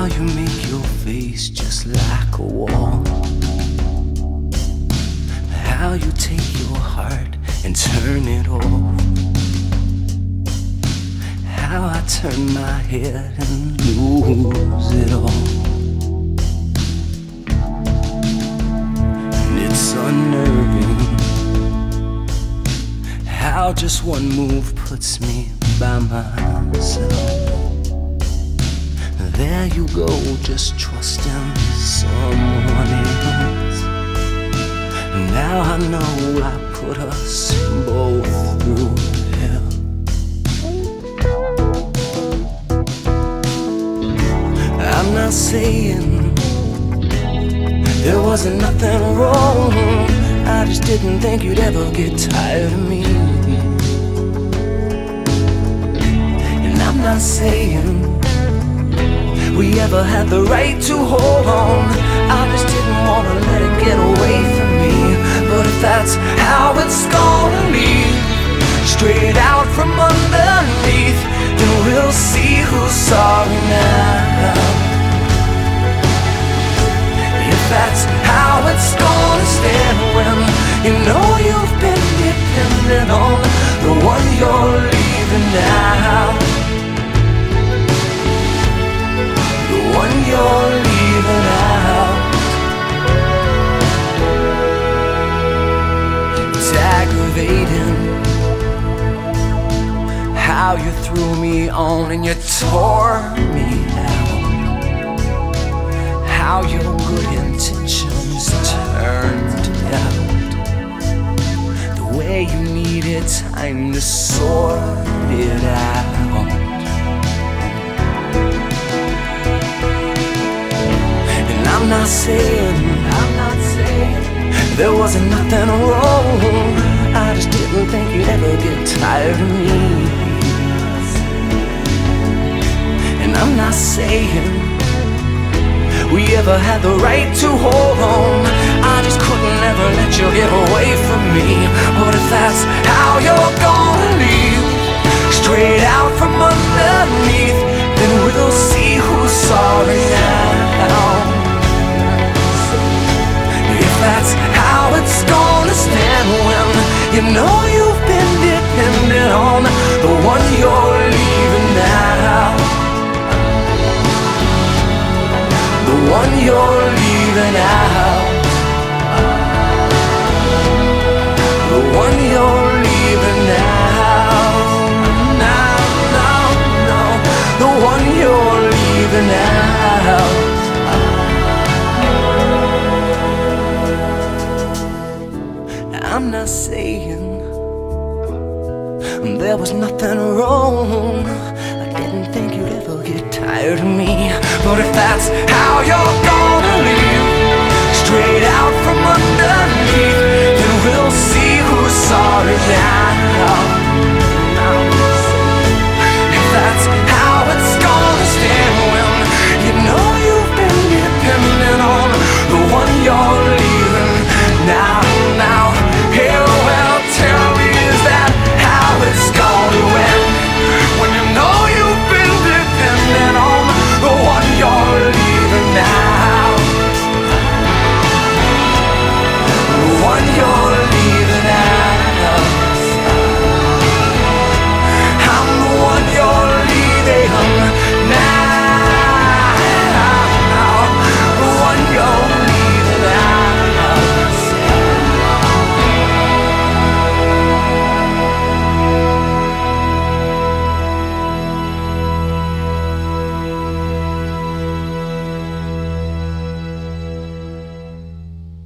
How you make your face just like a wall. How you take your heart and turn it off. How I turn my head and lose it all. And it's unnerving how just one move puts me by myself. There you go, just trusting someone else. Now I know I put us both through hell. I'm not saying there wasn't nothing wrong, I just didn't think you'd ever get tired of me. And I'm not saying we ever had the right to hold on, I just didn't want to let it get away from me. But if that's how it's gonna be, straight out from underneath, then we'll see who's sorry now. If that's how it's gonna stand when you know you've been dependent on the one you're leaving now, the one you're leaving out. It's aggravating how you threw me on and you tore me out. How your good intentions turned out. The way you needed time to sort it out. And I'm not saying there wasn't nothing wrong, I just didn't think you'd ever get tired of me. And I'm not saying we ever had the right to hold on, I just couldn't ever let you get away from me. But if that's how you're gonna leave, straight out from underneath, then we'll see who's sorry now. If that's how it's gonna stand when you know you've been dependent on the one you're leaving now, the one you're leaving out, the one you're leaving out, no, the one you're leaving out. I'm not saying there was nothing wrong, I didn't think you'd ever get tired of me. But if that's how you're gonna leave, straight out from underneath, then we'll see who's sorry now.